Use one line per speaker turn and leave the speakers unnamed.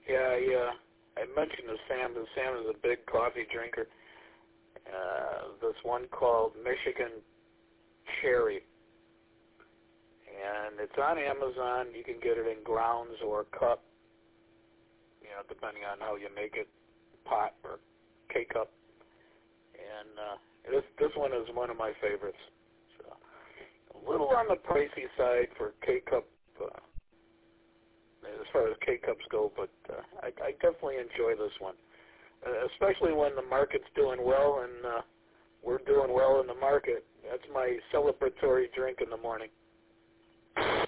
Yeah, I mentioned to Sam that Sam is a big coffee drinker. This one called Michigan Cherry, and it's on Amazon. You can get it in grounds or cup, depending on how you make it, pot or K-cup. And this one is one of my favorites. So, a little on the pricey side for K-cup, as far as K-cups go, but I definitely enjoy this one, especially when the market's doing well and we're doing well in the market. That's my celebratory drink in the morning.